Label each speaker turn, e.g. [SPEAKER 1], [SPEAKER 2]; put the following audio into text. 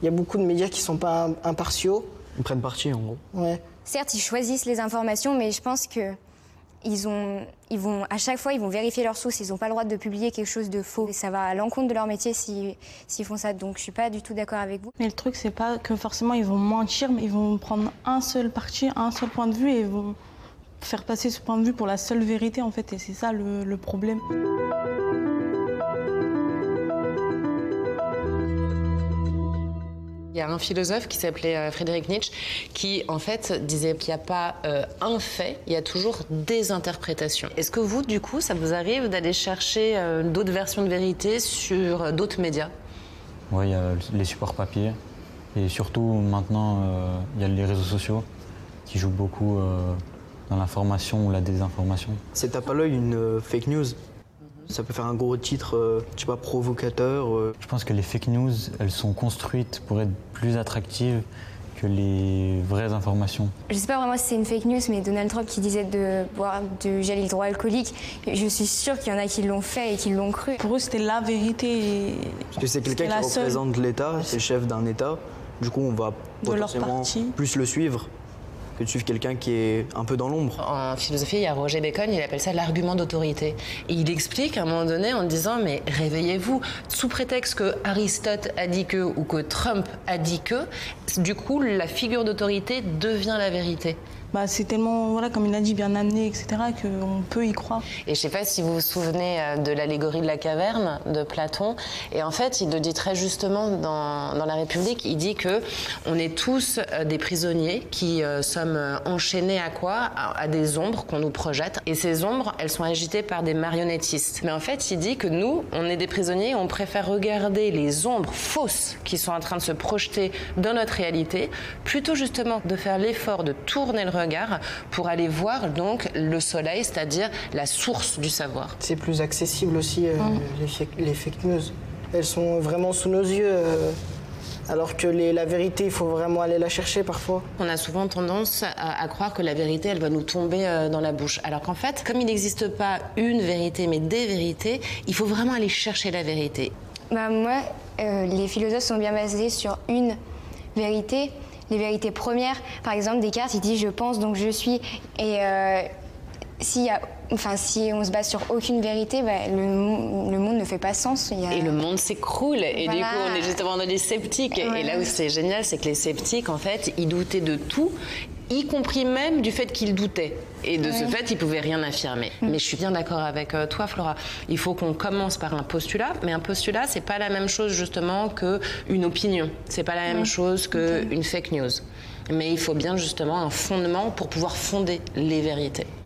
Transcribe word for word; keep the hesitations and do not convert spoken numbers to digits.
[SPEAKER 1] Il y a beaucoup de médias qui sont pas impartiaux.
[SPEAKER 2] Ils prennent parti, en gros.
[SPEAKER 1] Ouais.
[SPEAKER 3] Certes, ils choisissent les informations, mais je pense que ils ont, ils vont, à chaque fois, ils vont vérifier leurs sources. Ils n'ont pas le droit de publier quelque chose de faux. Et ça va à l'encontre de leur métier s'ils, s'ils font ça. Donc, je suis pas du tout d'accord avec vous.
[SPEAKER 4] Mais le truc, c'est pas que forcément ils vont mentir, mais ils vont prendre un seul parti, un seul point de vue, et ils vont faire passer ce point de vue pour la seule vérité, en fait. Et c'est ça le, le problème.
[SPEAKER 5] Il y a un philosophe qui s'appelait Friedrich Nietzsche qui, en fait, disait qu'il n'y a pas euh, un fait, il y a toujours des interprétations. Est-ce que vous, du coup, ça vous arrive d'aller chercher euh, d'autres versions de vérité sur euh, d'autres médias?
[SPEAKER 2] Oui, il y a les supports papier. Et surtout, maintenant, euh, il y a les réseaux sociaux qui jouent beaucoup euh, dans l'information ou la désinformation.
[SPEAKER 6] C'est tape à l'œil une euh, fake news. Ça peut faire un gros titre, euh, je sais pas, provocateur. Euh.
[SPEAKER 2] Je pense que les fake news, elles sont construites pour être plus attractives que les vraies informations.
[SPEAKER 3] Je sais pas vraiment si c'est une fake news, mais Donald Trump qui disait de boire du gel hydroalcoolique, je suis sûre qu'il y en a qui l'ont fait et qui l'ont cru.
[SPEAKER 4] Pour eux, c'était la vérité. Et
[SPEAKER 6] Parce que c'est quelqu'un qui représente l'État, c'est le chef d'un État. Du coup, on va potentiellement plus le suivre que de suivre quelqu'un qui est un peu dans l'ombre.
[SPEAKER 5] En philosophie, il y a Roger Bacon, il appelle ça l'argument d'autorité. Et il explique à un moment donné en disant « mais réveillez-vous ». Sous prétexte que Aristote a dit que ou que Trump a dit que, du coup, la figure d'autorité devient la vérité.
[SPEAKER 4] Bah, c'est tellement, voilà, comme il a dit, bien amené, et cetera, qu'on peut y croire.
[SPEAKER 5] Et je ne sais pas si vous vous souvenez de l'allégorie de la caverne de Platon. Et en fait, il le dit très justement dans, dans La République. Il dit qu'on est tous des prisonniers qui euh, sommes enchaînés à quoi? à, à des ombres qu'on nous projette. Et ces ombres, elles sont agitées par des marionnettistes. Mais en fait, il dit que nous, on est des prisonniers et on préfère regarder les ombres fausses qui sont en train de se projeter dans notre réalité, plutôt justement de faire l'effort de tourner le regard pour aller voir donc le soleil, c'est-à-dire la source du savoir.
[SPEAKER 1] C'est plus accessible aussi, euh, mmh. les, fake, les fake news. Elles sont vraiment sous nos yeux, euh, alors que les, la vérité, il faut vraiment aller la chercher parfois.
[SPEAKER 5] On a souvent tendance à, à croire que la vérité, elle va nous tomber euh, dans la bouche. Alors qu'en fait, comme il n'existe pas une vérité, mais des vérités, il faut vraiment aller chercher la vérité.
[SPEAKER 3] Bah, moi, euh, les philosophes sont bien basés sur une vérité. Les vérités premières, par exemple, Descartes, il dit « je pense, donc je suis ». Et euh, s'il y a, enfin, si on se base sur aucune vérité, bah, le, le monde ne fait pas sens. Il y a...
[SPEAKER 5] Et le monde s'écroule. Et voilà. Du coup, on est justement dans les sceptiques. Voilà. Et là où c'est génial, c'est que les sceptiques, en fait, ils doutaient de tout, y compris même du fait qu'ils doutaient. Et de oui. ce fait, ils ne pouvaient rien affirmer. Mm. Mais je suis bien d'accord avec toi, Flora. Il faut qu'on commence par un postulat. Mais un postulat, ce n'est pas la même chose, justement, qu'une opinion. Ce n'est pas la même oui. chose qu'une okay. fake news. Mais il faut bien, justement, un fondement pour pouvoir fonder les vérités.